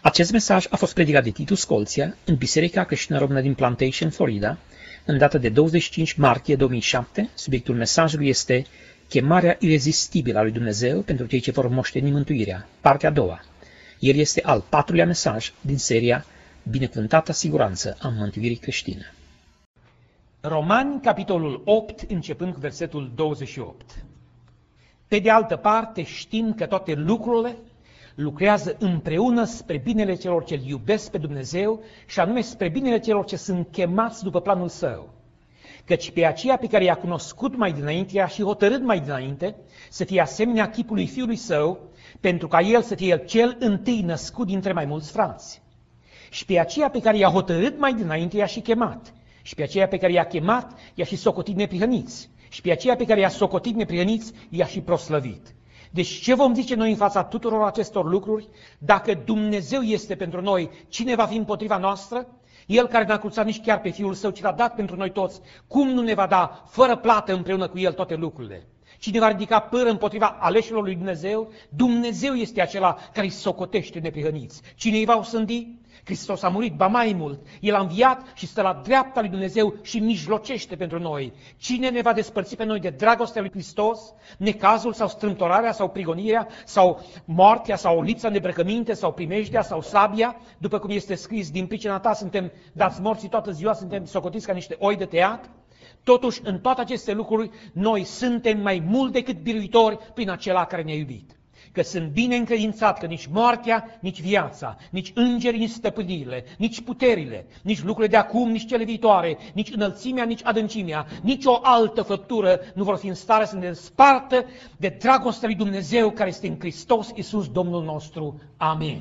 Acest mesaj a fost predicat de Titus Colția în Biserica Creștină Română din Plantation, Florida, în data de 25 martie 2007. Subiectul mesajului este Chemarea irezistibilă a lui Dumnezeu pentru cei ce vor moșteni mântuirea, partea a doua. El este al patrulea mesaj din seria Binecuvântata siguranță a mântuirii creștine. Romani, capitolul 8, începând cu versetul 28. Pe de altă parte, știm că toate lucrurile lucrează împreună spre binele celor ce-L iubesc pe Dumnezeu și anume spre binele celor ce sunt chemați după planul Său. Căci pe aceea pe care i-a cunoscut mai dinainte, i-a și hotărât mai dinainte să fie asemenea chipului Fiului Său, pentru ca El să fie cel întâi născut dintre mai mulți frați. Și pe aceea pe care i-a hotărât mai dinainte, i-a și chemat. Și pe aceea pe care i-a chemat, i-a și socotit neprihăniți. Și pe aceea pe care i-a socotit neprihăniți, i-a și proslăvit. Deci ce vom zice noi în fața tuturor acestor lucruri? Dacă Dumnezeu este pentru noi, cine va fi împotriva noastră? El care n-a cruțat nici chiar pe Fiul Său, ci l-a dat pentru noi toți, cum nu ne va da fără plată împreună cu El toate lucrurile? Cine va ridica pâră împotriva aleșilor lui Dumnezeu? Dumnezeu este acela care îi socotește neprihăniți. Cine îi va osândi? Hristos a murit, ba mai mult, El a înviat și stă la dreapta lui Dumnezeu și mijlocește pentru noi. Cine ne va despărți pe noi de dragostea lui Hristos? Necazul sau strâmtorarea sau prigonirea sau moartea sau lipsa de îmbrăcăminte sau primejdea sau sabia? După cum este scris, din pricina ta suntem dați morții toată ziua, suntem socotiți ca niște oi de tăiat. Totuși, în toate aceste lucruri, noi suntem mai mult decât biruitori prin acela care ne-a iubit. Că sunt bine încredințat că nici moartea, nici viața, nici îngerii, nici stăpânirile, nici puterile, nici lucrurile de acum, nici cele viitoare, nici înălțimea, nici adâncimea, nici o altă făptură nu vor fi în stare să ne despartă de dragostea lui Dumnezeu care este în Hristos Iisus Domnul nostru. Amin.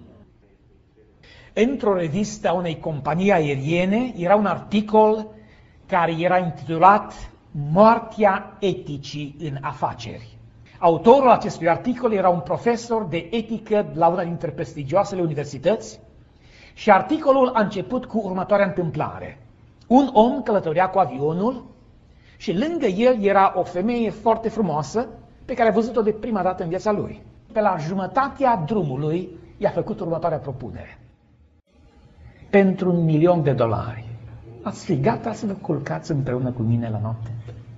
Într-o revistă a unei companii aeriene era un articol care era intitulat Moartea eticii în afaceri. Autorul acestui articol era un profesor de etică la una dintre prestigioasele universități și articolul a început cu următoarea întâmplare. Un om călătorea cu avionul și lângă el era o femeie foarte frumoasă pe care a văzut-o de prima dată în viața lui. Pe la jumătatea drumului i-a făcut următoarea propunere. Pentru $1.000.000, ați fi gata să vă culcați împreună cu mine la noapte?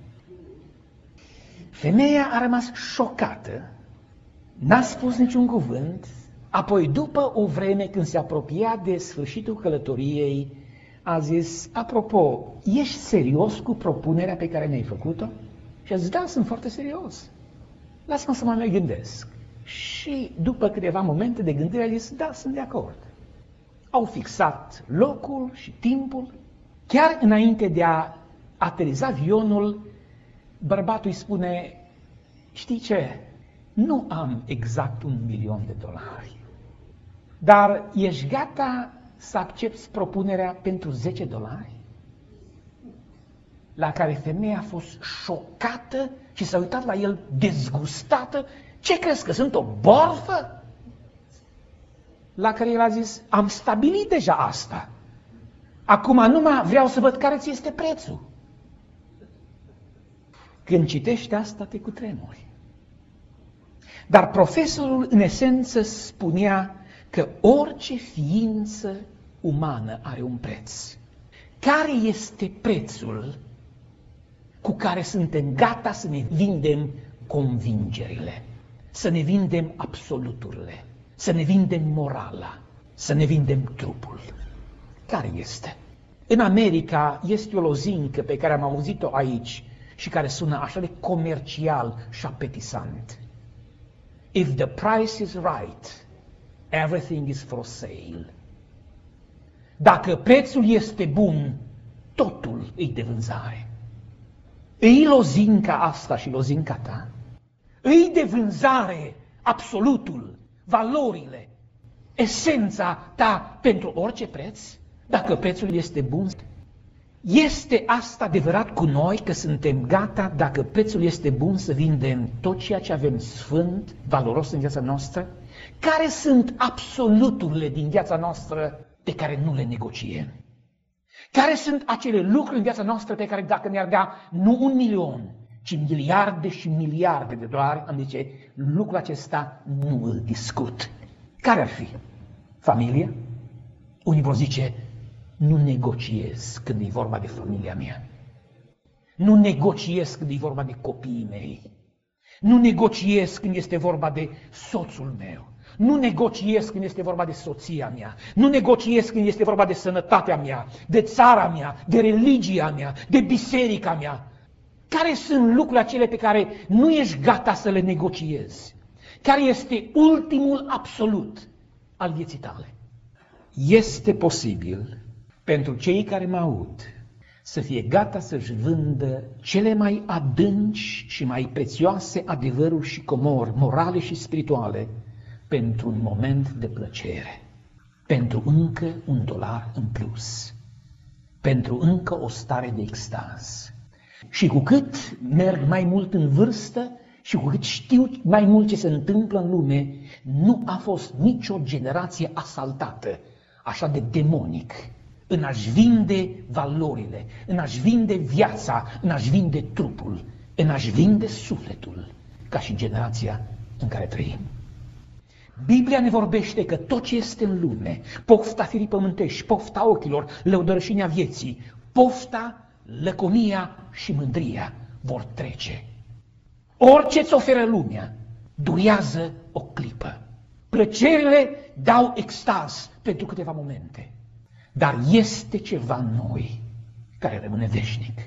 Femeia a rămas șocată, n-a spus niciun cuvânt, apoi după o vreme când se apropia de sfârșitul călătoriei, a zis, apropo, ești serios cu propunerea pe care mi-ai făcut-o? Și a zis, da, sunt foarte serios. Lasă-mă să mă mai gândesc. Și după câteva momente de gândire a zis, da, sunt de acord. Au fixat locul și timpul. Chiar înainte de a ateriza avionul, bărbatul îi spune, știi ce, nu am exact $1.000.000, dar ești gata să accepți propunerea pentru $10? La care femeia a fost șocată și s-a uitat la el dezgustată. Ce crezi, că sunt o borfă? La care el a zis, am stabilit deja asta. Acum numai vreau să văd care ți este prețul. Când citești asta, te cutremuri. Dar profesorul, în esență, spunea că orice ființă umană are un preț. Care este prețul cu care suntem gata să ne vindem convingerile, să ne vindem absoluturile, să ne vindem morala, să ne vindem trupul? Care este? În America este o lozincă pe care am auzit-o aici și care sună așa de comercial și apetisant. If the price is right, everything is for sale. Dacă prețul este bun, totul e de vânzare. Îi lozinca asta și lozinca ta? Îi de vânzare absolutul, valorile, esența ta pentru orice preț? Dacă prețul este bun? Este asta adevărat cu noi, că suntem gata, dacă prețul este bun, să vindem tot ceea ce avem sfânt, valoros în viața noastră? Care sunt absoluturile din viața noastră pe care nu le negociem? Care sunt acele lucruri în viața noastră pe care dacă ne-ar da nu $1.000.000, ci miliarde și miliarde de dolari, am zice, lucrul acesta nu îl discut? Care ar fi? Familia? Unii vor zice, nu negociez când e vorba de familia mea. Nu negociez când e vorba de copiii mei. Nu negociez când este vorba de soțul meu. Nu negociez când este vorba de soția mea. Nu negociez când este vorba de sănătatea mea, de țara mea, de religia mea, de biserica mea. Care sunt lucrurile acele pe care nu ești gata să le negociezi? Care este ultimul absolut al vieții tale? Este posibil pentru cei care mă aud să fie gata să-și vândă cele mai adânci și mai prețioase adevăruri și comori morale și spirituale pentru un moment de plăcere, pentru încă $1 în plus, pentru încă o stare de extaz. Și cu cât merg mai mult în vârstă și cu cât știu mai mult ce se întâmplă în lume, nu a fost nicio generație asaltată așa de demonic în a-și vinde valorile, în a-și vinde viața, în a-și vinde trupul, în a-și vinde sufletul, ca și generația în care trăim. Biblia ne vorbește că tot ce este în lume, pofta firii pământești, pofta ochilor, lăudărășenia vieții, pofta, lăcomia și mândria vor trece. Orice îți oferă lumea durează o clipă. Plăcerile dau extaz pentru câteva momente. Dar este ceva în noi care rămâne veșnic.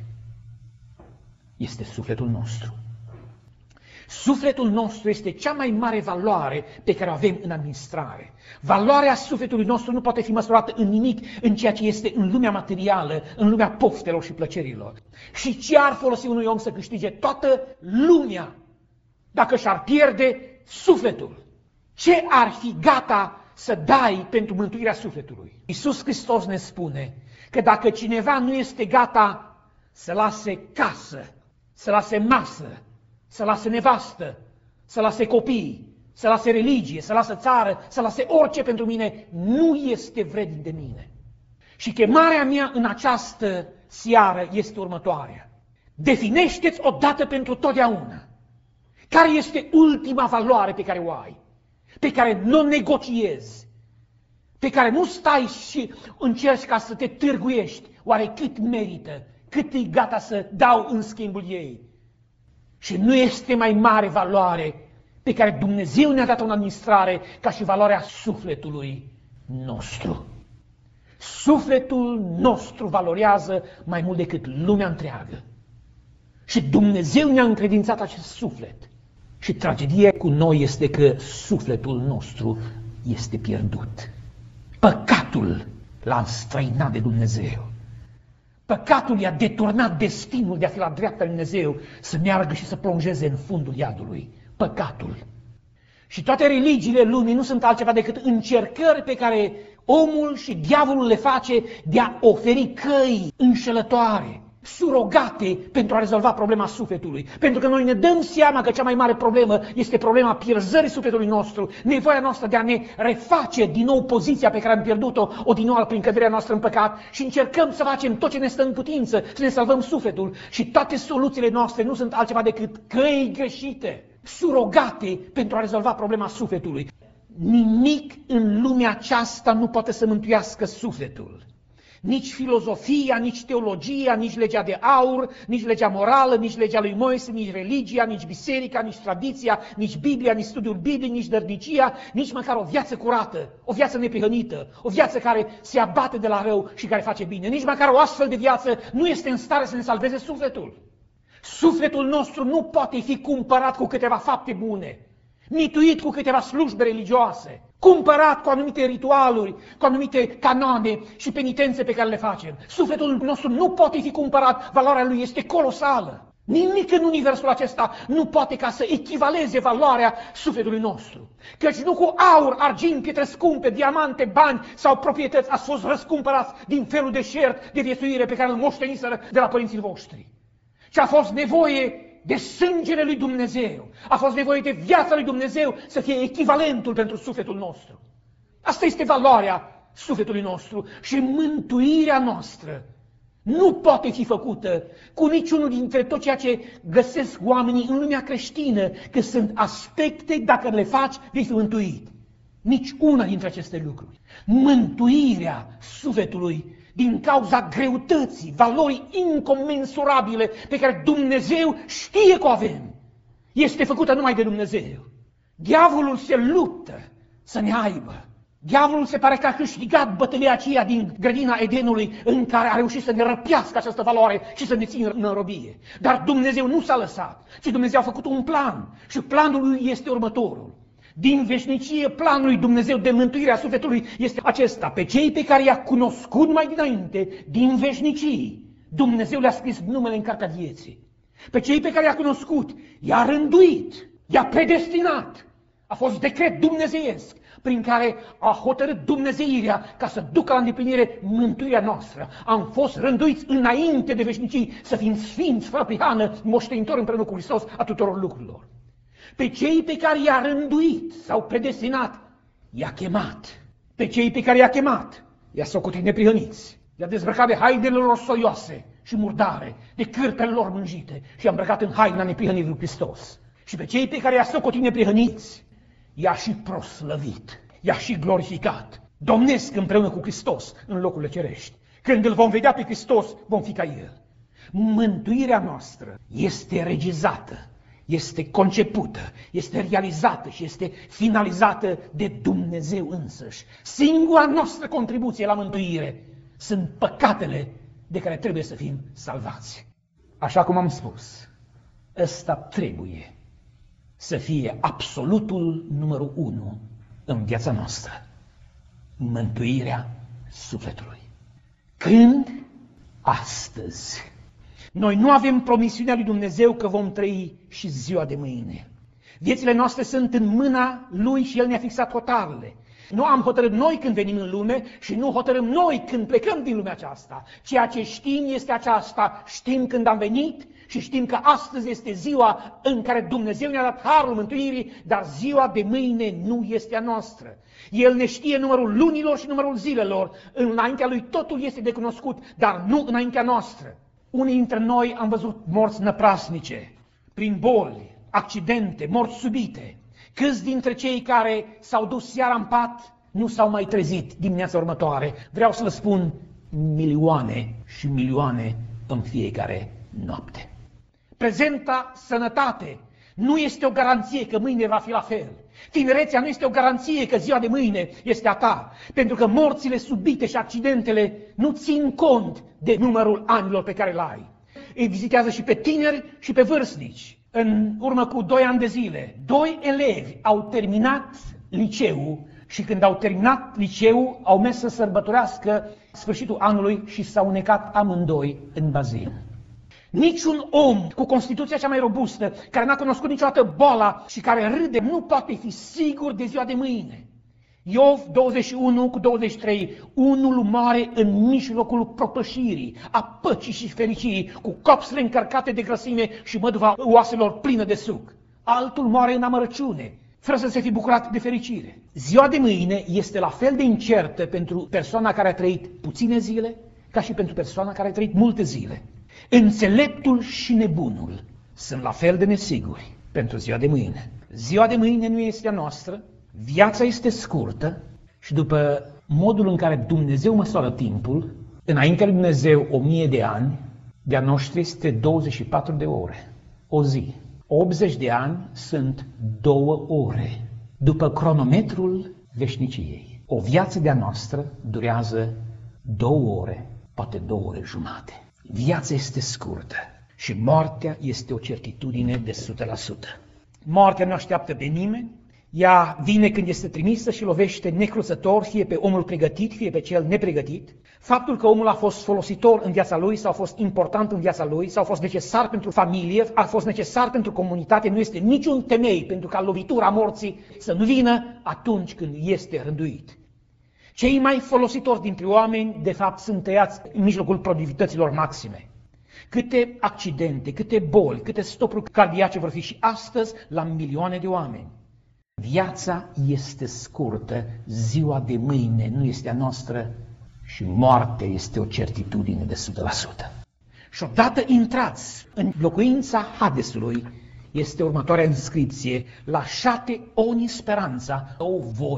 Este sufletul nostru. Sufletul nostru este cea mai mare valoare pe care o avem în administrare. Valoarea sufletului nostru nu poate fi măsurată în nimic în ceea ce este în lumea materială, în lumea poftelor și plăcerilor. Și ce ar folosi unui om să câștige toată lumea dacă și-ar pierde sufletul? Ce ar fi gata să dai pentru mântuirea sufletului? Iisus Hristos ne spune că dacă cineva nu este gata să lase casă, să lase masă, să lase nevastă, să lase copii, să lase religie, să lase țară, să lase orice pentru mine, nu este vrednic de mine. Și chemarea mea în această seară este următoarea. Definește-ți odată pentru totdeauna care este ultima valoare pe care o ai, pe care nu negociezi, pe care nu stai și încerci ca să te târguiești, oare cât merită, cât e gata să dau în schimbul ei. Și nu este mai mare valoare pe care Dumnezeu ne-a dat-o în administrare ca și valoarea sufletului nostru. Sufletul nostru valorează mai mult decât lumea întreagă. Și Dumnezeu ne-a încredințat acest suflet. Și tragedia cu noi este că sufletul nostru este pierdut. Păcatul l-a înstrăinat de Dumnezeu. Păcatul i-a deturnat destinul de a fi la dreapta lui Dumnezeu, să meargă și să plonjeze în fundul iadului. Păcatul. Și toate religiile lumii nu sunt altceva decât încercări pe care omul și diavolul le face de a oferi căi înșelătoare, surogate pentru a rezolva problema sufletului. Pentru că noi ne dăm seama că cea mai mare problemă este problema pierzării sufletului nostru, nevoia noastră de a ne reface din nou poziția pe care am pierdut-o odinioară prin căderea noastră în păcat și încercăm să facem tot ce ne stă în putință, să ne salvăm sufletul și toate soluțiile noastre nu sunt altceva decât căi greșite, surogate pentru a rezolva problema sufletului. Nimic în lumea aceasta nu poate să mântuiască sufletul. Nici filozofia, nici teologia, nici legea de aur, nici legea morală, nici legea lui Moise, nici religia, nici biserica, nici tradiția, nici Biblia, nici studiul biblic, nici dărnicia, nici măcar o viață curată, o viață neprihănită, o viață care se abate de la rău și care face bine. Nici măcar o astfel de viață nu este în stare să ne salveze sufletul. Sufletul nostru nu poate fi cumpărat cu câteva fapte bune, mituit cu câteva slujbe religioase, cumpărat cu anumite ritualuri, cu anumite canoane și penitențe pe care le facem. Sufletul nostru nu poate fi cumpărat, valoarea lui este colosală. Nimic în universul acesta nu poate ca să echivaleze valoarea sufletului nostru. Căci nu cu aur, argint, pietre scumpe, diamante, bani sau proprietăți ați fost răscumpărați din felul de șert de viețuire pe care îl moșteniseră de la părinții voștri. Și a fost nevoie de sângele lui Dumnezeu, a fost nevoie de viața lui Dumnezeu să fie echivalentul pentru sufletul nostru. Asta este valoarea sufletului nostru și mântuirea noastră nu poate fi făcută cu niciunul dintre tot ceea ce găsesc oamenii în lumea creștină, că sunt aspecte, dacă le faci, vei fi mântuit. nici una dintre aceste lucruri. Mântuirea sufletului din cauza greutății, valorii incomensurabile pe care Dumnezeu știe că o avem, este făcută numai de Dumnezeu. Diavolul se luptă să ne aibă. Diavolul se pare că a câștigat bătălia aceea din grădina Edenului în care a reușit să ne răpească această valoare și să ne țină în robie. Dar Dumnezeu nu s-a lăsat, ci Dumnezeu a făcut un plan și planul lui este următorul. Din veșnicie, planul lui Dumnezeu de mântuire a sufletului este acesta. Pe cei pe care i-a cunoscut mai dinainte, din veșnicii, Dumnezeu le-a scris numele în cartea vieții. Pe cei pe care i-a cunoscut, i-a rânduit, i-a predestinat. A fost decret dumnezeiesc prin care a hotărât dumnezeirea ca să ducă la îndeplinire mântuirea noastră. Am fost rânduiți înainte de veșnicii să fim sfinți, fără prihană, moștenitori împreună cu Hristos a tuturor lucrurilor. Pe cei pe care i-a rânduit sau predestinat, i-a chemat. Pe cei pe care i-a chemat, i-a socotit neprihăniți. I-a dezbrăcat de hainele lor soioase și murdare, de cârpele lor mânjite și i-a îmbrăcat în haina neprihănirii lui Hristos. Și pe cei pe care i-a socotit neprihăniți, i-a și proslăvit, i-a și glorificat. Domnesc împreună cu Hristos în locurile cerești. Când îl vom vedea pe Hristos, vom fi ca El. Mântuirea noastră este regizată, este concepută, este realizată și este finalizată de Dumnezeu însăși. Singura noastră contribuție la mântuire sunt păcatele de care trebuie să fim salvați. Așa cum am spus, ăsta trebuie să fie absolutul numărul 1 în viața noastră. Mântuirea sufletului. Când? Astăzi. Noi nu avem promisiunea lui Dumnezeu că vom trăi și ziua de mâine. Viețile noastre sunt în mâna Lui și El ne-a fixat hotarele. Nu am hotărât noi când venim în lume și nu hotărâm noi când plecăm din lumea aceasta. Ceea ce știm este aceasta, știm când am venit și știm că astăzi este ziua în care Dumnezeu ne-a dat harul mântuirii, dar ziua de mâine nu este a noastră. El ne știe numărul lunilor și numărul zilelor. Înaintea Lui totul este de cunoscut, dar nu înaintea noastră. Unii dintre noi am văzut morți năprasnice, prin boli, accidente, morți subite. Câți dintre cei care s-au dus seara în pat nu s-au mai trezit dimineața următoare? Vreau să vă spun, milioane și milioane în fiecare noapte. Prezenta sănătate nu este o garanție că mâine va fi la fel. Tinerețea nu este o garanție că ziua de mâine este a ta, pentru că morțile subite și accidentele nu țin cont de numărul anilor pe care îl ai. Îi vizitează și pe tineri și pe vârstnici. În urmă cu 2 ani de zile, 2 elevi au terminat liceul și când au terminat liceul au mers să sărbătorească sfârșitul anului și s-au necat amândoi în bazin. Niciun om cu constituția cea mai robustă, care n-a cunoscut niciodată boala și care râde, nu poate fi sigur de ziua de mâine. Iov 21:23, unul moare în mijlocul propășirii, a păcii și fericirii, cu copsele încărcate de grăsime și măduva oaselor plină de suc. Altul moare în amărăciune, fără să se fi bucurat de fericire. Ziua de mâine este la fel de incertă pentru persoana care a trăit puține zile, ca și pentru persoana care a trăit multe zile. Înțeleptul și nebunul sunt la fel de nesiguri pentru ziua de mâine. Ziua de mâine nu este a noastră, viața este scurtă și după modul în care Dumnezeu măsoară timpul, înaintea lui Dumnezeu 1000 de ani, de-a noștri este 24 de ore, o zi. 80 de ani sunt 2 ore, după cronometrul veșniciei. O viață de-a noastră durează 2 ore, poate 2 ore jumate. Viața este scurtă și moartea este o certitudine de 100%. Moartea nu așteaptă pe nimeni, ea vine când este trimisă și lovește necruzător, fie pe omul pregătit, fie pe cel nepregătit. Faptul că omul a fost folositor în viața lui, sau a fost important în viața lui, sau a fost necesar pentru familie, a fost necesar pentru comunitate, nu este niciun temei pentru ca lovitura morții să nu vină atunci când este rânduit. Cei mai folositori dintre oameni, de fapt, sunt tăiați în mijlocul productivităților maxime. Câte accidente, câte boli, câte stopuri cardiace vor fi și astăzi la milioane de oameni. Viața este scurtă, ziua de mâine nu este a noastră și moartea este o certitudine de 100%. Și odată intrați în locuința Hadesului, este următoarea inscripție: lasciate ogni speranza, o voi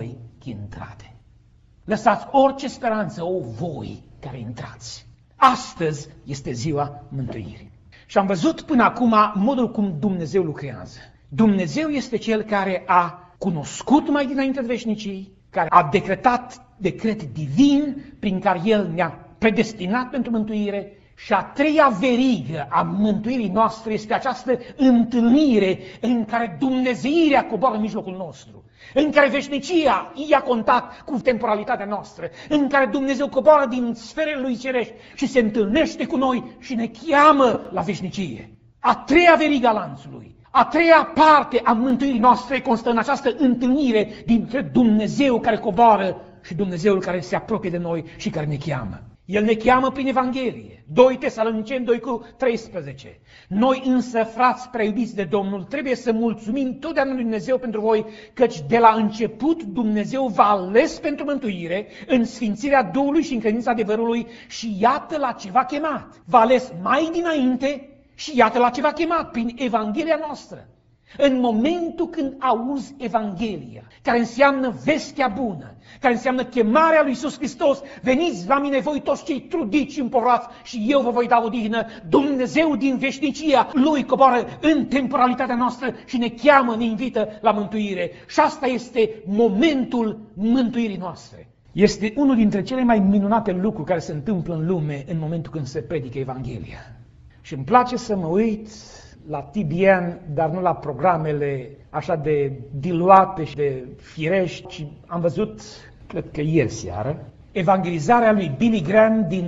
intrate. Lăsați orice speranță, voi care intrați. Astăzi este ziua mântuirii. Și am văzut până acum modul cum Dumnezeu lucrează. Dumnezeu este Cel care a cunoscut mai dinainte de veșnicii, care a decretat decret divin prin care El ne-a predestinat pentru mântuire. Și a treia verigă a mântuirii noastre este această întâlnire în care Dumnezeirea coboară în mijlocul nostru, în care veșnicia ia contact cu temporalitatea noastră, în care Dumnezeu coboară din sferele Lui cerești și se întâlnește cu noi și ne cheamă la veșnicie. A treia verigă a lanțului, a treia parte a mântuirii noastre constă în această întâlnire dintre Dumnezeu care coboară și Dumnezeul care se apropie de noi și care ne cheamă. El ne cheamă prin Evanghelie. 2 Tesaloniceni 2:13. Noi însă, frați prea iubiți de Domnul, trebuie să mulțumim totdeauna lui Dumnezeu pentru voi, căci de la început Dumnezeu v-a ales pentru mântuire în sfințirea Duhului și în credința adevărului și iată la ce v-a chemat. V-a ales mai dinainte și iată la ce v-a chemat prin Evanghelia noastră. În momentul când auzi Evanghelia, care înseamnă vestea bună, care înseamnă chemarea lui Iisus Hristos, veniți la mine voi toți cei trudiți și împovărați și eu vă voi da odihnă, Dumnezeu din veșnicia Lui coboară în temporalitatea noastră și ne cheamă, ne invită la mântuire. Și asta este momentul mântuirii noastre. Este unul dintre cele mai minunate lucruri care se întâmplă în lume în momentul când se predică Evanghelia. Și îmi place să mă uit la TBN, dar nu la programele așa de diluate și de firești. Și am văzut, cred că ieri seară, evangelizarea lui Billy Graham din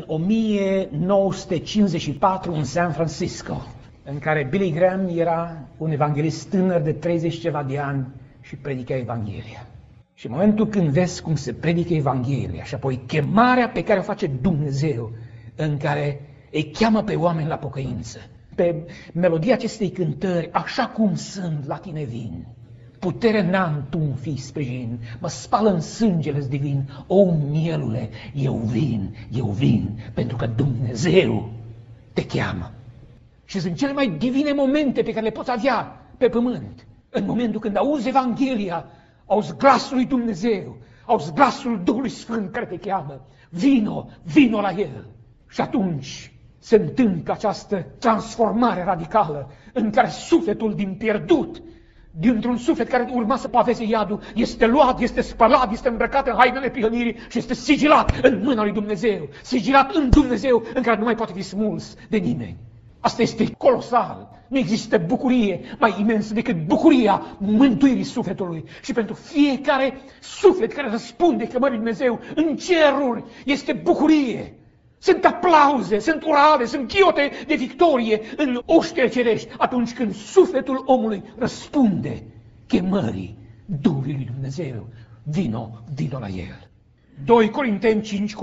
1954 în San Francisco, în care Billy Graham era un evanghelist tânăr de 30 ceva de ani și predica Evanghelia. Și în momentul când vezi cum se predică Evanghelia și apoi chemarea pe care o face Dumnezeu, în care îi cheamă pe oameni la pocăință, pe melodia acestei cântări, așa cum sunt, la tine vin, putere n-am, tu-mi fii sprijin, mă spală în sângele divin, o mielule, eu vin, pentru că Dumnezeu te cheamă. Și sunt cele mai divine momente pe care le poți avea pe pământ, în momentul când auzi Evanghelia, auzi glasul lui Dumnezeu, auzi glasul Duhului Sfânt care te cheamă, vino la El. Și atunci se întâmplă această transformare radicală în care sufletul din pierdut, dintr-un suflet care urma să paveze iadul, este luat, este spălat, este îmbrăcat în hainele prihănirii și este sigilat în mâna lui Dumnezeu, sigilat în Dumnezeu în care nu mai poate fi smuls de nimeni. Asta este colosal. Nu există bucurie mai imensă decât bucuria mântuirii sufletului. Și pentru fiecare suflet care răspunde chemării Dumnezeu în ceruri este bucurie. Sunt aplauze, sunt urale, sunt chiote de victorie în oștile cerești atunci când sufletul omului răspunde chemării Duhului lui Dumnezeu. Vino la El. 2 Corinteni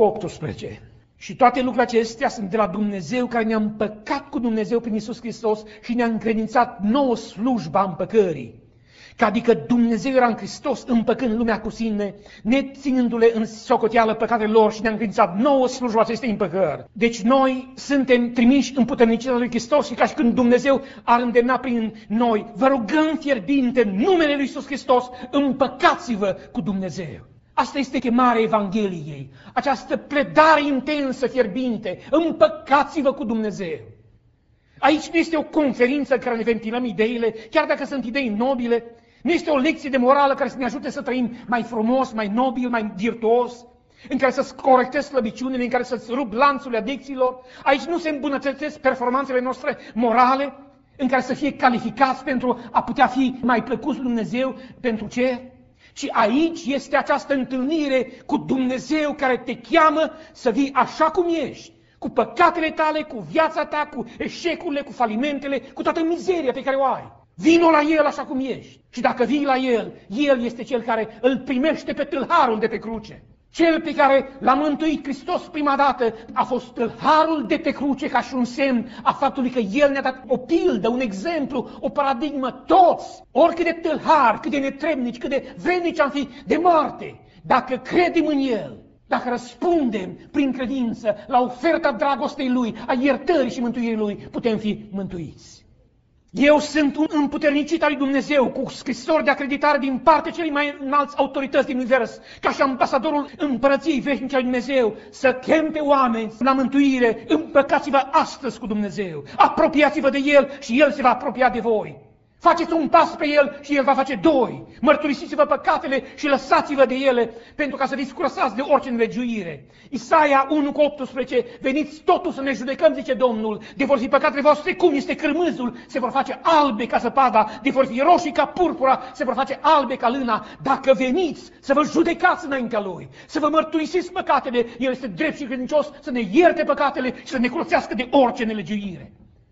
5:18. Și toate lucrurile acestea sunt de la Dumnezeu care ne-a împăcat cu Dumnezeu prin Iisus Hristos și ne-a încredințat nouă slujba împăcării. Că adică Dumnezeu era în Hristos împăcând lumea cu sine, neținându-le în socoteală păcatele lor și ne-a încredințat nouă slujba acestei împăcări. Deci noi suntem trimiși în puternicirea lui Hristos și ca și când Dumnezeu ar îndemna prin noi, vă rugăm fierbinte în numele lui Iisus Hristos, împăcați-vă cu Dumnezeu. Asta este chemarea Evangheliei, această pledare intensă, fierbinte, împăcați-vă cu Dumnezeu. Aici nu este o conferință în care ne ventilăm ideile, chiar dacă sunt idei nobile, nu este o lecție de morală care să ne ajute să trăim mai frumos, mai nobil, mai virtuos, în care să-ți corectezi slăbiciunile, în care să-ți rup lanțurile adicțiilor. Aici nu se îmbunătățesc performanțele noastre morale, în care să fie calificați pentru a putea fi mai plăcuți lui Dumnezeu pentru cer. Ci aici este această întâlnire cu Dumnezeu care te cheamă să vii așa cum ești, cu păcatele tale, cu viața ta, cu eșecurile, cu falimentele, cu toată mizeria pe care o ai. Vino la El așa cum ești. Și dacă vii la El, El este Cel care îl primește pe tâlharul de pe cruce. Cel pe care l-a mântuit Hristos prima dată a fost tâlharul de pe cruce ca și un semn a faptului că El ne-a dat o pildă, un exemplu, o paradigmă, toți, oricât de tâlhari, cât de netrebnici, cât de vrednici am fi de moarte, dacă credem în El, dacă răspundem prin credință la oferta dragostei Lui, a iertării și mântuirii Lui, putem fi mântuiți. Eu sunt un împuternicit al lui Dumnezeu, cu scrisori de acreditare din partea celei mai înalți autorități din univers, ca și ambasadorul împărăției veșnice al lui Dumnezeu, să chem pe oameni la mântuire. Împăcați-vă astăzi cu Dumnezeu, apropiați-vă de El și El se va apropia de voi. Faceți un pas pe El și El va face doi. Mărturisiți-vă păcatele și lăsați-vă de ele, pentru ca să fiți curățați de orice nelegiuire. Isaia 1:18, veniți totuși să ne judecăm, zice Domnul, de vor fi păcatele voastre cum este cârmâzul, se vor face albe ca zăpada, de vor fi roșii ca purpura, se vor face albe ca lâna. Dacă veniți să vă judecați înaintea Lui, să vă mărturisiți păcatele, El este drept și credincios să ne ierte păcatele și să ne curățească de orice nelegiuire.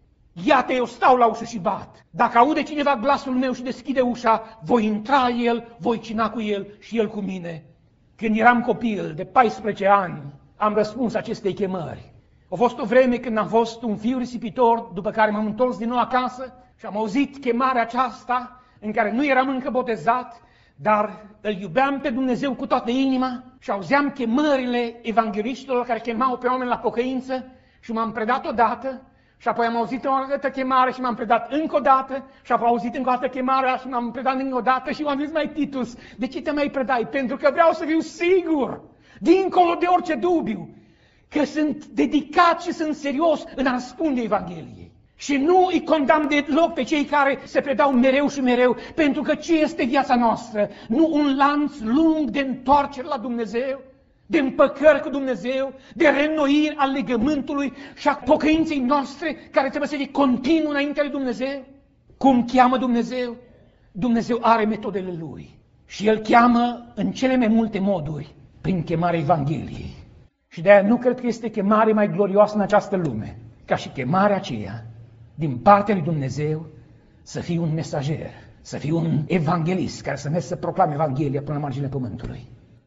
Iată, eu stau la ușă și bat. Dacă aude cineva glasul meu și deschide ușa, voi intra El, voi cina cu El și El cu mine. Când eram copil, de 14 ani, am răspuns acestei chemări. A fost o vreme când am fost un fiu risipitor, după care m-am întors din nou acasă și am auzit chemarea aceasta, în care nu eram încă botezat, dar îl iubeam pe Dumnezeu cu toată inima și auzeam chemările evangheliștilor care chemau pe oameni la pocăință și m-am predat odată. Și apoi am auzit o altă chemare și m-am predat încă o dată, și apoi am auzit încă o dată chemarea și m-am predat încă o dată și m-am zis, mai Titus, de ce te mai predai? Pentru că vreau să fiu sigur, dincolo de orice dubiu, că sunt dedicat și sunt serios în a răspunde Evangheliei. Și nu îi condamn deloc pe cei care se predau mereu și mereu, pentru că ce este viața noastră? Nu un lanț lung de întoarcere la Dumnezeu? De împăcări cu Dumnezeu, de reînnoiri al legământului și a pocăinței noastre, care trebuie să fie continuu înaintea lui Dumnezeu. Cum cheamă Dumnezeu? Dumnezeu are metodele Lui și El cheamă în cele mai multe moduri prin chemarea Evangheliei. Și de-aia nu cred că este chemare mai glorioasă în această lume, ca și chemarea aceea din partea lui Dumnezeu să fii un mesager, să fii un evanghelist care să mergi să proclame Evanghelia până la marginea pământului.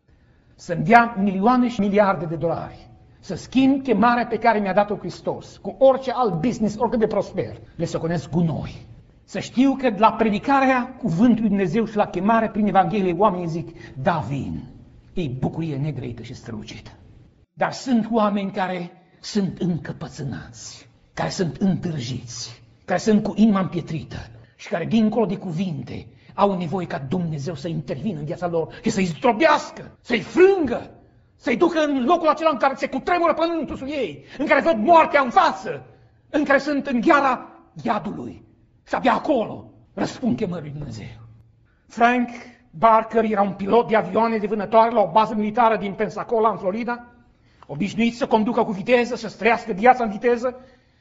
Să-mi dea milioane și miliarde de dolari, să schimb chemarea pe care mi-a dat-o Hristos, cu orice alt business, oricât de prosper, le soconesc gunoi. Să știu că la predicarea cuvântului Dumnezeu și la chemarea prin Evanghelie, oamenii zic, da, vin, e bucurie negrăită și strălucită. Dar sunt oameni care sunt încăpățânați, care sunt întârziți, care sunt cu inima împietrită și care, dincolo de cuvinte, au nevoie ca Dumnezeu să intervină în viața lor și să-i zdrobească, să-i frângă, să-i ducă în locul acela în care se cutremură pământul sub ei, în care văd moartea în față, în care sunt în gheara iadului. Și abia acolo răspund chemării lui Dumnezeu. Frank Barker era un pilot de avioane de vânătoare la o bază militară din Pensacola, în Florida, obișnuit să conducă cu viteză, să trăiască viața în viteză.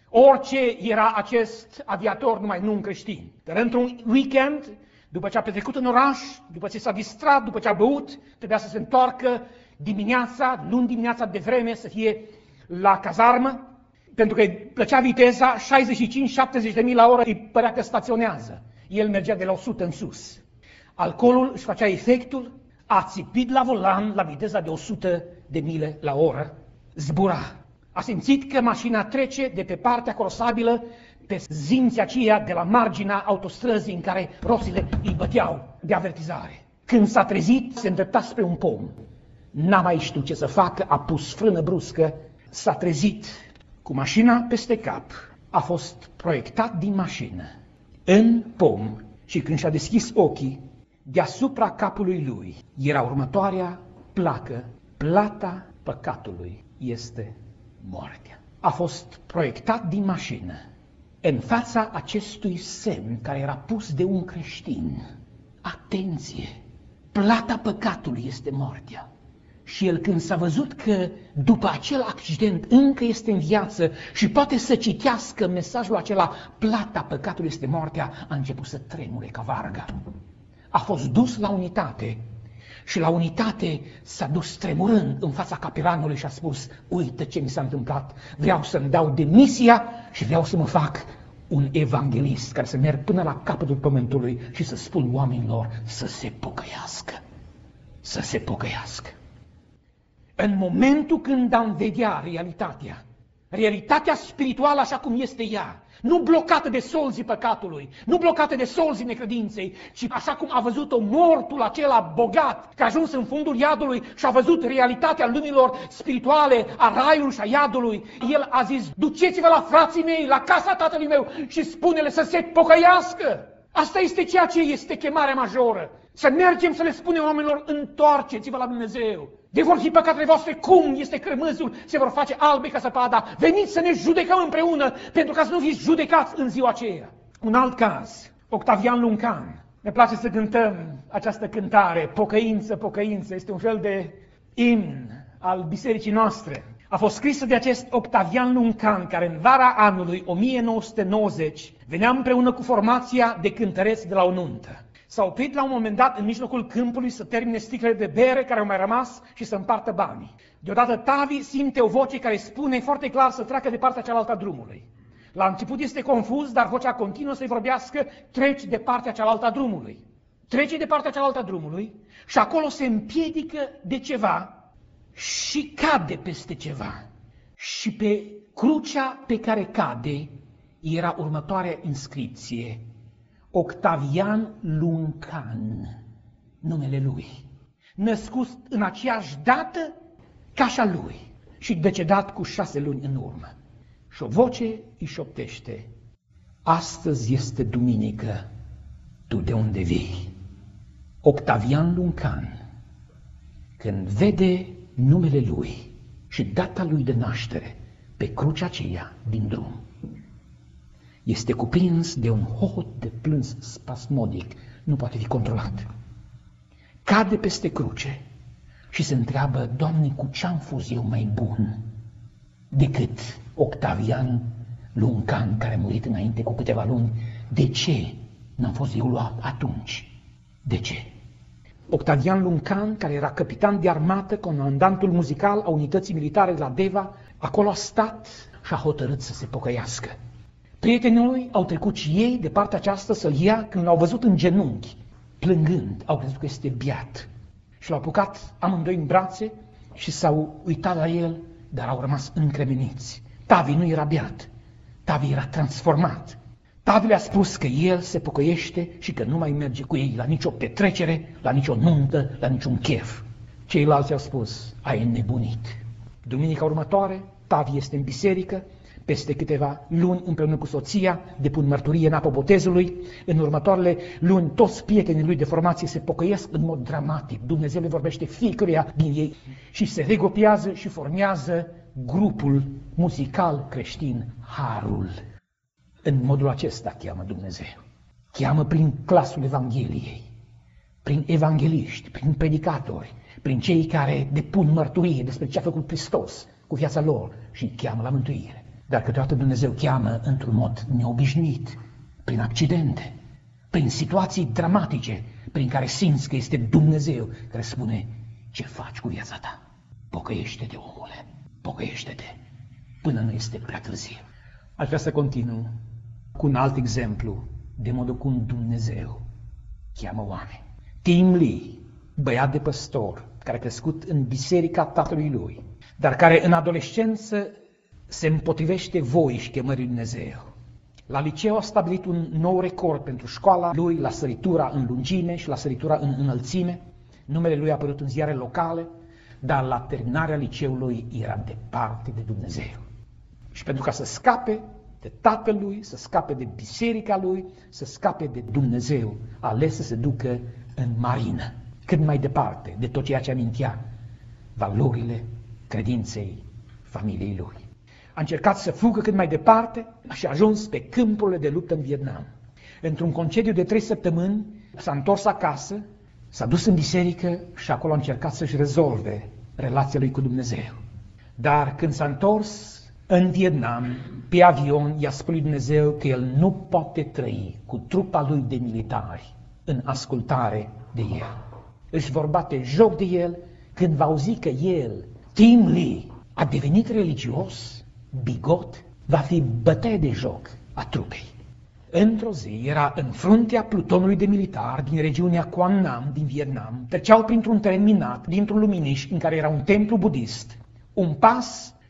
Orice era acest aviator, numai nu un creștin. Dar într-un weekend, după ce a petrecut în oraș, după ce s-a distrat, după ce a băut, trebuia să se întoarcă dimineața, luni dimineața de vreme, să fie la cazarmă, pentru că îi plăcea viteza, 65-70 de mii la oră, îi părea că staționează. El mergea de la 100 în sus. Alcoolul își făcea efectul, a țipit la volan la viteza de 100 de mile la oră, zbura. A simțit că mașina trece de pe partea corosabilă pe zinții aceia de la marginea autostrăzii în care roțile îi băteau de avertizare. Când s-a trezit, se îndrepta spre un pom. N-a mai știut ce să facă, a pus frână bruscă, s-a trezit cu mașina peste cap. A fost proiectat din mașină în pom și când și-a deschis ochii, deasupra capului lui era următoarea placă: plata păcatului este moartea. A fost proiectat din mașină în fața acestui semn care era pus de un creștin. Atenție! Plata păcatului este moartea. Și el, când s-a văzut că după acel accident încă este în viață și poate să citească mesajul acela, plata păcatului este moartea, a început să tremure ca varga. A fost dus la unitate și la unitate s-a dus tremurând în fața capiranului și a spus: uite ce mi s-a întâmplat, vreau să-mi dau demisia și vreau să mă fac un evanghelist care să merg până la capătul pământului și să spun oamenilor să se pocăiască. Să se pocăiască. În momentul când am vedea realitatea realitatea spirituală așa cum este ea, nu blocată de solzii păcatului, nu blocată de solzii necredinței, ci așa cum a văzut-o mortul acela bogat, care a ajuns în fundul iadului și a văzut realitatea lumilor spirituale, a raiului și a iadului. El a zis, duceți-vă la frații mei, la casa tatălui meu și spune-le să se pocăiască. Asta este ceea ce este chemarea majoră. Să mergem să le spunem oamenilor, întoarceți-vă la Dumnezeu. De vor fi păcatele voastre, cum este crămâzul, se vor face albe ca săpada. Veniți să ne judecăm împreună, pentru ca să nu fiți judecați în ziua aceea. Un alt caz, Octavian Luncan. Ne place să cântăm această cântare, pocăință, pocăință. Este un fel de imn al bisericii noastre. A fost scrisă de acest Octavian Luncan, care în vara anului 1990 venea împreună cu formația de cântăreți de la o nuntă. S-a oprit la un moment dat în mijlocul câmpului să termine sticlele de bere care au mai rămas și să împartă banii. Deodată Tavi simte o voce care spune foarte clar să treacă de partea cealaltă a drumului. La început este confuz, dar vocea continuă să-i vorbească, treci de partea cealaltă a drumului. Trece de partea cealaltă a drumului și acolo se împiedică de ceva și cade peste ceva. Și pe crucea pe care cade era următoarea inscripție: Octavian Luncan, numele lui, născut în aceeași dată ca și a lui și decedat cu 6 luni în urmă. Și o voce îi șoptește: astăzi este duminică, tu de unde vii? Octavian Luncan, când vede numele lui și data lui de naștere pe crucea aceea din drum, este cuprins de un hohot de plâns spasmodic, nu poate fi controlat. Cade peste cruce și se întreabă: Doamne, cu ce-am fost eu mai bun decât Octavian Luncan, care a murit înainte cu câteva luni? De ce n-am fost eu luat atunci? De ce? Octavian Luncan, care era capitan de armată, comandantul muzical a unității militare de la Deva, acolo a stat și a hotărât să se pocăiască. Prietenii lui au trecut și ei de partea aceasta să-l ia, când l-au văzut în genunchi, plângând, au crezut că este beat. Și l-au apucat amândoi în brațe și s-au uitat la el, dar au rămas încremeniți. Tavi nu era beat, Tavi era transformat. Tavi le-a spus că el se pocăiește și că nu mai merge cu ei la nicio petrecere, la nicio nuntă, la niciun chef. Ceilalți au spus: ai înnebunit. Duminica următoare, Tavi este în biserică. Peste câteva luni, împreună cu soția, depun mărturie în apă botezului. În următoarele luni, toți prietenii lui de formație se pocăiesc în mod dramatic. Dumnezeu le vorbește fiecăruia din ei și se regopiază și formează grupul muzical creștin Harul. În modul acesta cheamă Dumnezeu. Cheamă prin glasul Evangheliei, prin evangeliști, prin predicatori, prin cei care depun mărturie despre ce a făcut Hristos cu viața lor și cheamă la mântuire. Dar câteodată Dumnezeu cheamă într-un mod neobișnuit, prin accidente, prin situații dramatice, prin care simți că este Dumnezeu care spune: ce faci cu viața ta? Pocăiește-te, omule, pocăiește-te, până nu este prea târziu. Aș vrea să continu cu un alt exemplu de modul cum Dumnezeu cheamă oameni. Tim Lee, băiat de păstor, care a crescut în biserica tatălui lui, dar care în adolescență se împotrivește voii și chemării Dumnezeu. La liceu a stabilit un nou record pentru școala lui la săritura în lungime și la săritura în înălțime. Numele lui a apărut în ziare locale, dar la terminarea liceului era departe de Dumnezeu. Și pentru ca să scape de tatăl lui, să scape de biserica lui, să scape de Dumnezeu, a ales să se ducă în marină, cât mai departe de tot ceea ce amintea valorile credinței familiei lui. A încercat să fugă cât mai departe și a ajuns pe câmpurile de luptă în Vietnam. Într-un concediu de 3 săptămâni s-a întors acasă, s-a dus în biserică și acolo a încercat să-și rezolve relația lui cu Dumnezeu. Dar când s-a întors în Vietnam, pe avion, i-a spus lui Dumnezeu că el nu poate trăi cu trupa lui de militari în ascultare de el. Își vor bate joc de el când va auzi că el, Tim Lee, a devenit religios, bigot, va fi bătaie de joc a trupei. Într-o zi era în fruntea plutonului de militari din regiunea Quang Nam din Vietnam. Treceau printr-un teren minat, dintr-un luminiș în care era un templu budist. Un pas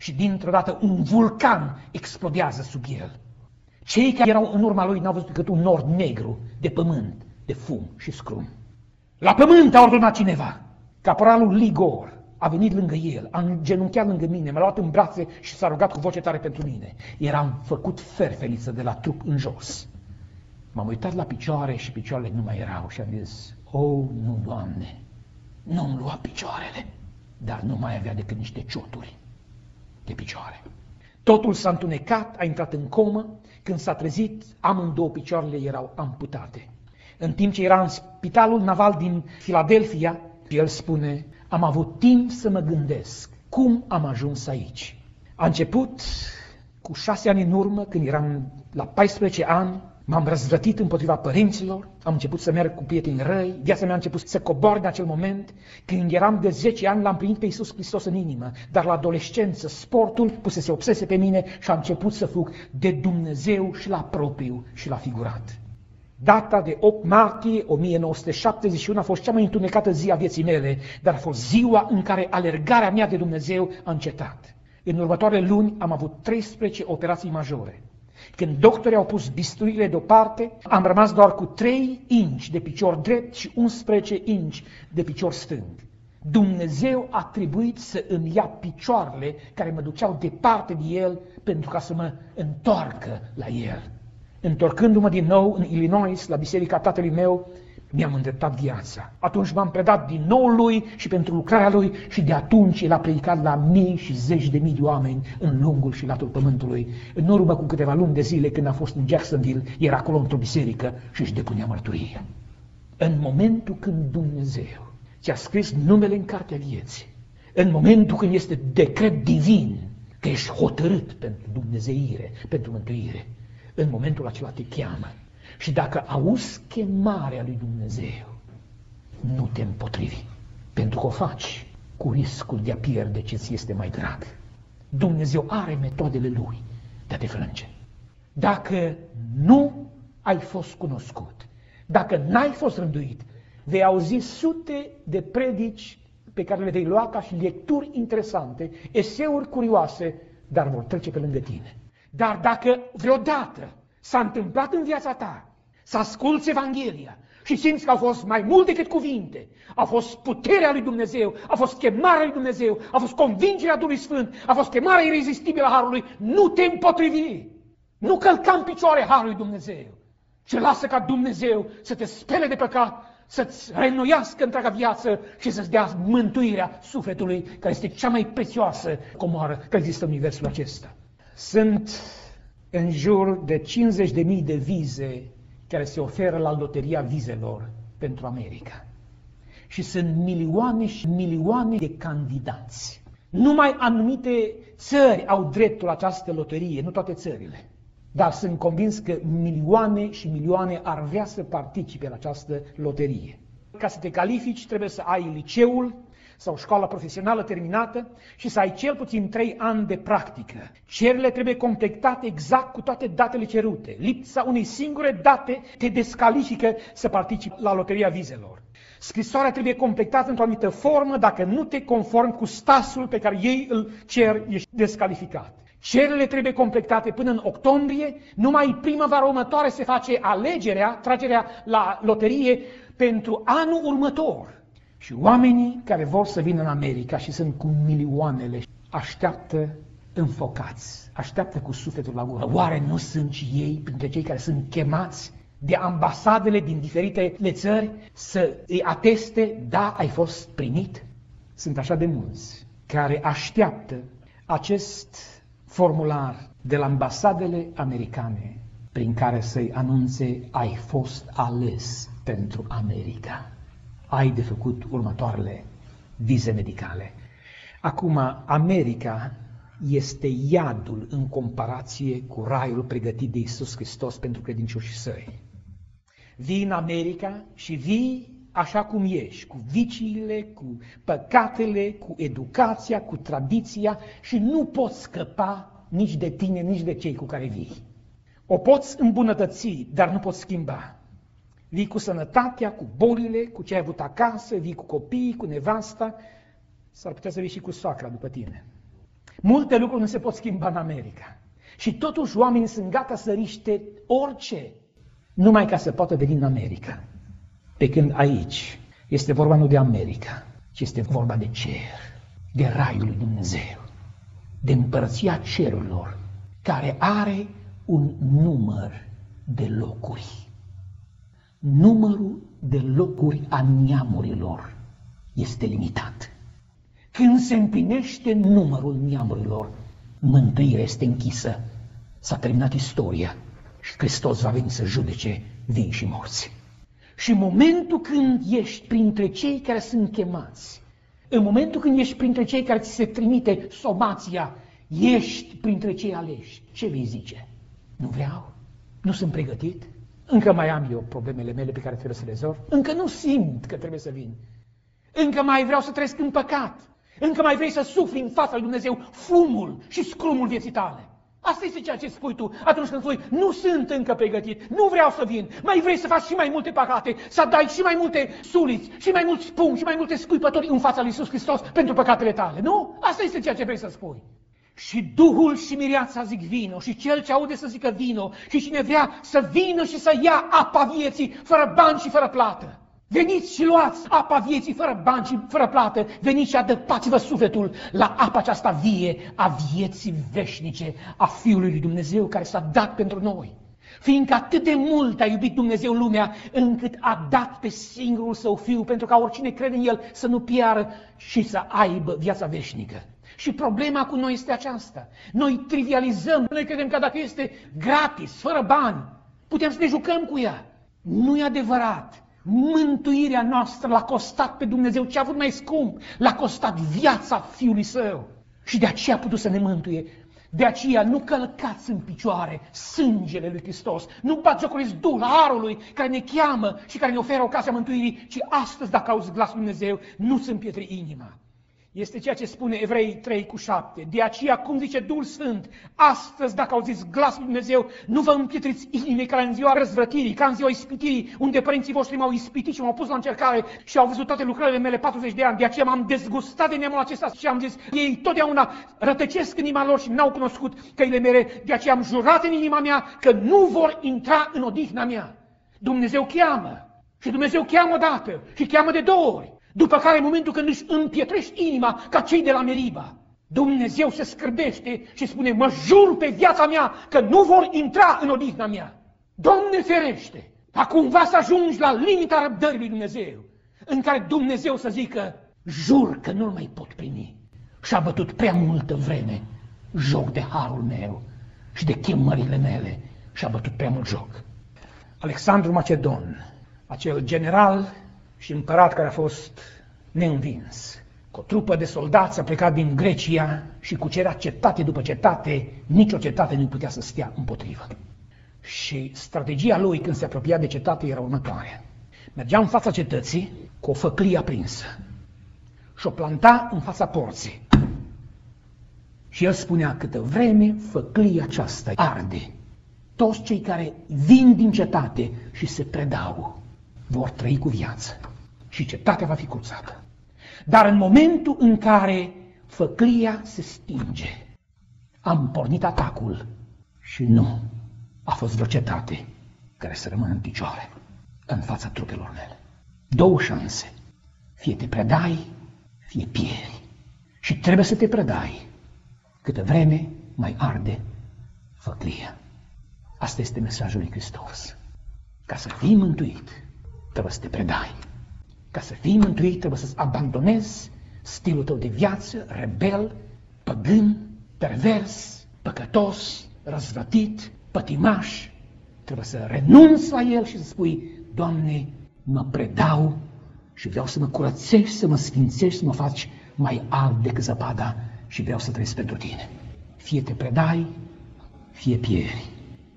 și dintr-o dată un vulcan explodează sub el. Cei care erau în urma lui n-au văzut decât un nor negru de pământ, de fum și scrum. La pământ a ordonat cineva. Caporalul Ligor a venit lângă el, a îngenunchiat lângă mine, m-a luat în brațe și s-a rugat cu voce tare pentru mine. Eram făcut ferfeliță de la trup în jos. M-am uitat la picioare și picioarele nu mai erau și am zis, oh, nu, Doamne, nu-mi lua picioarele, dar nu mai avea decât niște cioturi de picioare. Totul s-a întunecat, a intrat în comă, când s-a trezit, amândouă picioarele erau amputate. În timp ce era în spitalul naval din Philadelphia, el spune, am avut timp să mă gândesc cum am ajuns aici. A început cu 6 ani în urmă, când eram la 14 ani, m-am răzvrătit împotriva părinților, am început să merg cu prieteni răi, viața mea a început să coboare în acel moment. Când eram de 10 ani, l-am primit pe Iisus Hristos în inimă, dar la adolescență sportul pusese obsese pe mine și am început să fug de Dumnezeu și la propriu și la figurat. Data de 8 martie 1971 a fost cea mai întunecată zi a vieții mele, dar a fost ziua în care alergarea mea de Dumnezeu a încetat. În următoarele luni am avut 13 operații majore. Când doctorii au pus bisturile deoparte, am rămas doar cu 3 inci de picior drept și 11 inci de picior stâng. Dumnezeu a trebuit să îmi ia picioarele care mă duceau departe de El pentru ca să mă întoarcă la El. Întorcându-mă din nou în Illinois, la biserica tatălui meu, mi-am îndreptat viața. Atunci m-am predat din nou lui și pentru lucrarea lui și de atunci el a predicat la mii și zeci de mii de oameni în lungul și latul pământului. În urmă cu câteva luni de zile, când a fost în Jacksonville, era acolo într-o biserică și își depunea mărturie. În momentul când Dumnezeu ți-a scris numele în cartea vieții, în momentul când este decret divin că ești hotărât pentru dumnezeire, pentru mântuire, în momentul acela te cheamă. Și dacă auzi chemarea lui Dumnezeu, nu te împotrivi, pentru că o faci cu riscul de a pierde ce ți este mai drag. Dumnezeu are metodele Lui de a te frânge. Dacă nu ai fost cunoscut, dacă n-ai fost rânduit, vei auzi sute de predici pe care le vei lua ca și lecturi interesante, eseuri curioase, dar vor trece pe lângă tine. Dar dacă vreodată s-a întâmplat în viața ta să asculți Evanghelia și simți că au fost mai mult decât cuvinte, a fost puterea lui Dumnezeu, a fost chemarea lui Dumnezeu, a fost convingerea Duhului Sfânt, a fost chemarea irezistibilă a Harului, nu te împotrivi, nu călca în picioare Harul lui Dumnezeu, ci lasă ca Dumnezeu să te spele de păcat, să-ți reînnoiască întreaga viață și să-ți dea mântuirea sufletului, care este cea mai prețioasă comoară care există în universul acesta. Sunt în jur de 50.000 de vize care se oferă la loteria vizelor pentru America. Și sunt milioane și milioane de candidați. Numai anumite țări au dreptul la această loterie, nu toate țările. Dar sunt convins că milioane și milioane ar vrea să participe la această loterie. Ca să te califici trebuie să ai liceul sau școala profesională terminată și să ai cel puțin 3 ani de practică. Cererile trebuie completate exact cu toate datele cerute. Lipsa unei singure date te descalifică să participi la loteria vizelor. Scrisoarea trebuie completată într-o anumită formă, dacă nu te conformi cu stasul pe care ei îl cer, ești descalificat. Cererile trebuie completate până în octombrie, numai primăvara următoare se face alegerea, tragerea la loterie pentru anul următor. Și oamenii care vor să vină în America și sunt cu milioanele, așteaptă înfocați, așteaptă cu sufletul la gură. Oare nu sunt și ei printre cei care sunt chemați de ambasadele din diferitele țări să îi ateste, da, ai fost primit? Sunt așa de mulți care așteaptă acest formular de la ambasadele americane prin care să-i anunțe ai fost ales pentru America. Ai de făcut următoarele vize medicale. Acum, America este iadul în comparație cu raiul pregătit de Iisus Hristos pentru credincioșii săi. Vii în America și vii așa cum ești, cu viciile, cu păcatele, cu educația, cu tradiția și nu poți scăpa nici de tine, nici de cei cu care vii. O poți îmbunătăți, dar nu poți schimba. Vii cu sănătatea, cu bolile, cu ce ai avut acasă, vii cu copiii, cu nevasta, s-ar putea să vii și cu soacra după tine. Multe lucruri nu se pot schimba în America. Și totuși oamenii sunt gata să riște orice, numai ca să poată veni în America. Pe când aici este vorba nu de America, ci este vorba de cer, de Raiul lui Dumnezeu, de împărăția cerurilor, care are un număr de locuri. Numărul de locuri a neamurilor este limitat. Când se împlinește numărul neamurilor, mântuirea este închisă, s-a terminat istoria și Hristos va veni să judece vii și morți. Și în momentul când ești printre cei care sunt chemați, în momentul când ești printre cei care ți se trimite somația, ești printre cei aleși, ce vei zice? Nu vreau, nu sunt pregătit, încă mai am eu problemele mele pe care trebuie să le rezolv, încă nu simt că trebuie să vin, încă mai vreau să trăiesc în păcat, încă mai vrei să sufli în fața lui Dumnezeu fumul și scrumul vieții tale. Asta este ceea ce spui tu atunci când spui, nu sunt încă pregătit, nu vreau să vin, mai vrei să faci și mai multe păcate, să dai și mai multe suliți, și mai mulți pumni, și mai multe scuipători în fața lui Iisus Hristos pentru păcatele tale, nu? Asta este ceea ce vrei să spui. Și Duhul și mireața zic vino, și cel ce aude să zică vino, și cine vrea să vină și să ia apa vieții, fără bani și fără plată. Veniți și luați apa vieții fără bani și fără plată, veniți și adăpați-vă sufletul la apa aceasta vie a vieții veșnice, a Fiului lui Dumnezeu care s-a dat pentru noi. Fiindcă atât de mult a iubit Dumnezeu lumea, încât a dat pe singurul Său Fiu, pentru ca oricine crede în El să nu piară și să aibă viața veșnică. Și problema cu noi este aceasta. Noi trivializăm, noi credem că dacă este gratis, fără bani, putem să ne jucăm cu ea. Nu e adevărat. Mântuirea noastră l-a costat pe Dumnezeu ce a avut mai scump, l-a costat viața Fiului Său. Și de aceea a putut să ne mântuie. De aceea nu călcați în picioare sângele lui Hristos, nu batjocoriți Duhul Harului care ne cheamă și care ne oferă ocazia mântuirii, ci astăzi, dacă auzi glasul lui Dumnezeu, nu se împietri inima. Este ceea ce spune Evrei 3:7. De aceea, cum zice Duhul Sfânt, astăzi, dacă auziți glasul lui Dumnezeu, nu vă împietriți inimii ca în ziua răzvrătirii, ca în ziua ispitirii, unde părinții voștri m-au ispitit și m-au pus la încercare și au văzut toate lucrările mele 40 de ani. De aceea m-am dezgustat de neamul acesta și am zis, ei totdeauna rătăcesc în inima lor și n-au cunoscut căile mele. De aceea am jurat în inima mea că nu vor intra în odihna mea. Dumnezeu cheamă și Dumnezeu cheamă odată și cheamă de două ori. După care, în momentul când își împietrești inima, ca cei de la Meriba, Dumnezeu se scârbește și spune, mă jur pe viața mea că nu vor intra în odihna mea. Doamne ferește, ca cumva să ajungi la limita răbdării lui Dumnezeu, în care Dumnezeu să zică, jur că nu-l mai pot primi. Și-a bătut prea multă vreme joc de harul meu și de chemările mele, și-a bătut prea mult joc. Alexandru Macedon, acel general și împărat care a fost neînvins, cu o trupă de soldați a plecat din Grecia și cucerea cetate după cetate, nicio cetate nu putea să stea împotrivă. Și strategia lui când se apropia de cetate era următoarea. Mergea în fața cetății cu o făclie aprinsă și o planta în fața porții. Și el spunea, câtă vreme făclia aceasta arde, toți cei care vin din cetate și se predau vor trăi cu viață și cetatea va fi curțată. Dar în momentul în care făclia se stinge, am pornit atacul și nu a fost vreo cetate care să rămână în picioare în fața trupelor mele. Două șanse. Fie te predai, fie pieri. Și trebuie să te predai câtă vreme mai arde făclia. Asta este mesajul lui Hristos. Ca să fii mântuit, trebuie să te predai. Ca să fii mântuit, trebuie să-ți abandonezi stilul tău de viață, rebel, păgân, pervers, păcătos, răzvătit, pătimaș. Trebuie să renunți la el și să spui, Doamne, mă predau și vreau să mă curățești, să mă sfințești, să mă faci mai alb decât zăpada și vreau să trăiesc pentru tine. Fie te predai, fie pieri.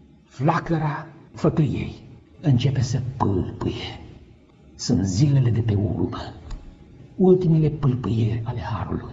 Flacăra făcliei începe să pâlpâie. Sunt zilele de pe urmă, ultimele pâlpâieri ale Harului.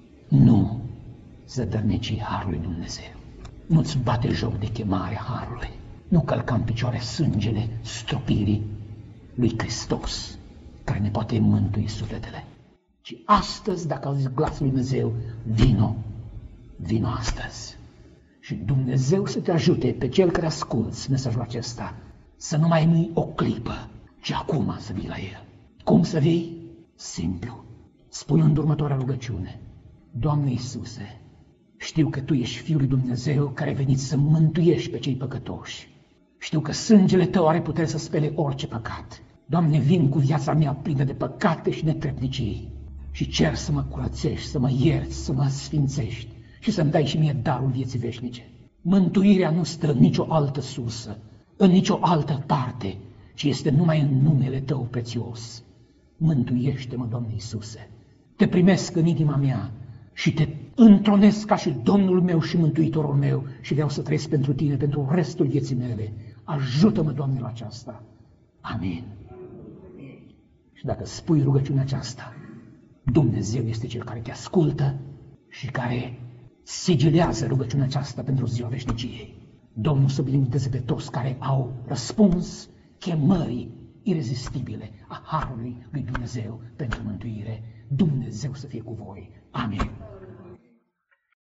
Nu zădărnici Harul lui Dumnezeu. Nu-ți bate joc de chemarea Harului. Nu călca în picioare sângele stropirii lui Hristos, care ne poate mântui sufletele. Ci astăzi, dacă auzi glasul lui Dumnezeu, vino Vino astăzi și Dumnezeu să te ajute pe cel care asculți mesajul acesta să nu mai rămâi o clipă, ci acum să vii la El. Cum să vii? Simplu. Spunând următoarea rugăciune: Doamne Iisuse, știu că Tu ești Fiul lui Dumnezeu care ai venit să mântuiești pe cei păcătoși. Știu că sângele Tău are putere să spele orice păcat. Doamne, vin cu viața mea plină de păcate și netrepnicii și cer să mă curățești, să mă ierți, să mă sfințești și să-mi dai și mie darul vieții veșnice. Mântuirea nu stă în nicio altă sursă, în nicio altă parte, ci este numai în numele Tău prețios. Mântuiește-mă, Doamne Iisuse! Te primesc în inima mea și te întronesc ca și Domnul meu și Mântuitorul meu și vreau să trăiesc pentru Tine, pentru restul vieții mele. Ajută-mă, Doamne, la aceasta. Amin. Și dacă spui rugăciunea aceasta, Dumnezeu este Cel care te ascultă și care sigilează rugăciunea aceasta pentru ziua veșniciei. Domnul să binecuvânteze pe toți care au răspuns chemării irezistibile a Harului lui Dumnezeu pentru mântuire. Dumnezeu să fie cu voi. Amin.